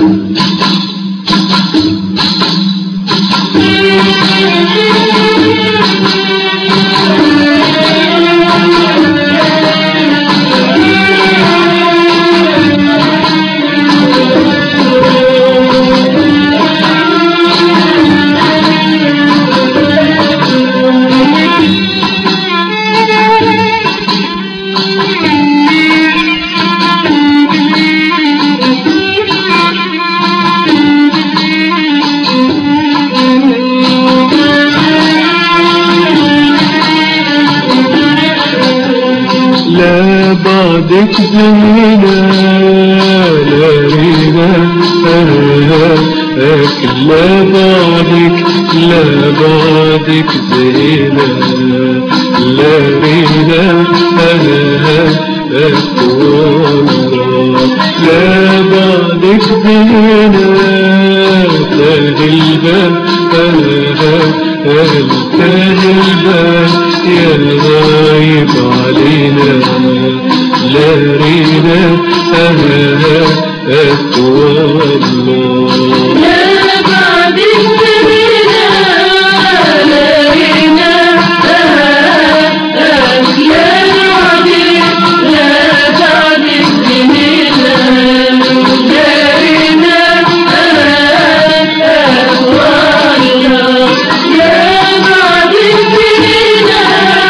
بعدك زينة لا رينا لا بعدك زينة لا رينا والله لا بعدك زينة تاهي البال يا غايب علينا لا رينا والله لا بعدك زينة لا رينا يا بعدك لا بعدك زينة لا رينا والله يا بعدك زينة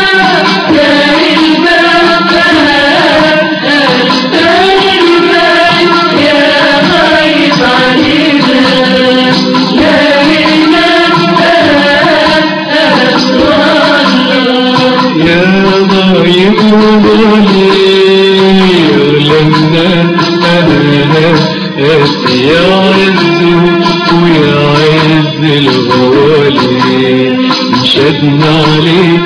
يا عز ويا عز الغالي انشدنا عليك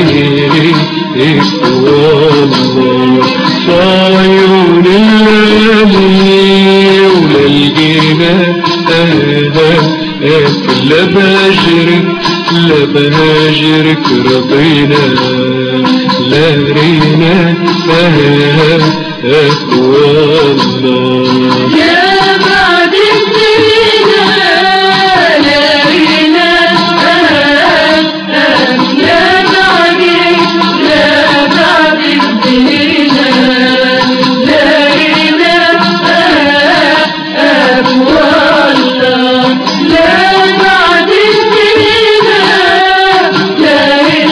والله فعيون الليالي وللجينا لا بهاجرك رضينا لا رينا والله يا بعدك زينة لا رينا يا بعدك زينة لا رينا والله لا بعدك زينة لا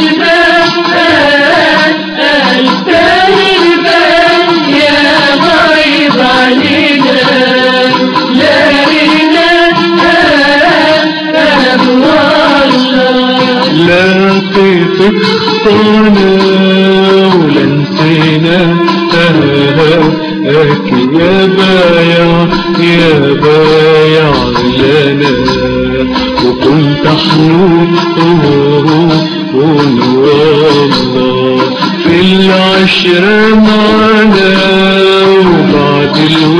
لقيتك خطانا ولا نسينا يا بايع لنا وكنت حنون والله في العشرة معنا وبعد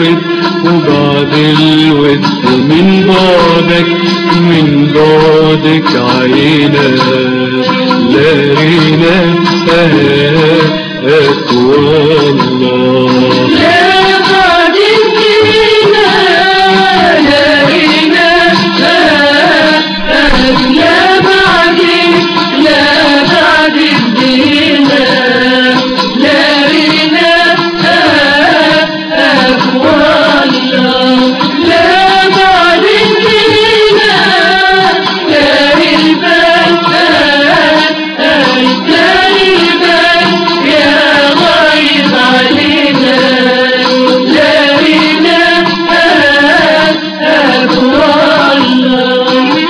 الود من بعدك عينا لا رينا والله لا بعدك زينة لا رينا يا بعدك زينة لا رينا والله لا بعدك زينة يا غايب علينا لا رينا والله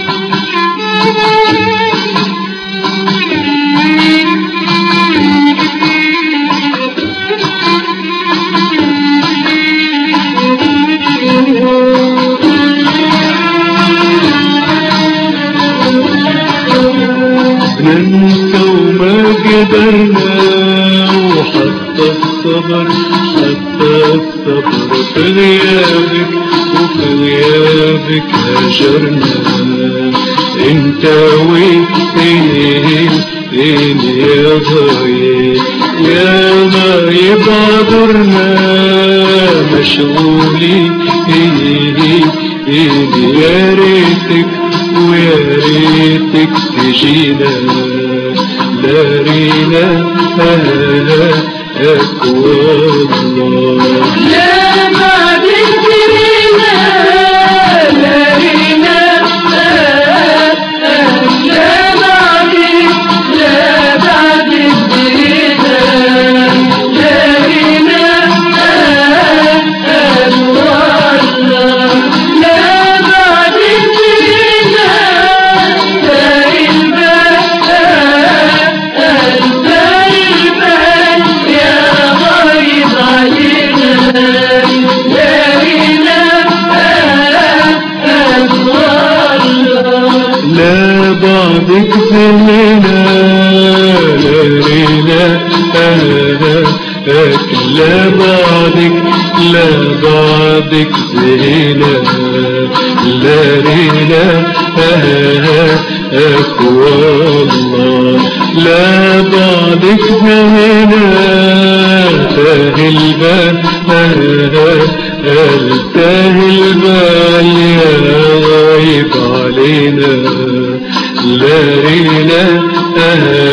ننسى وما قدرنا وحتى الصبر في غيابك هاجرنا انت وين يا غايب يا غايب عذرنا مشغولين يا ريتك ويا ريتك تجينا دارينا أكوى الله لا بعدك ترينا دارينا لا بعدك ترينا دارينا أكوى الله لا بعدك ترينا لا بعدك زهينا لارينا لا بعدك زهينا لارينا أكوى الله لا بعدك زهينا تاهي البال يا غايب علينا لارينا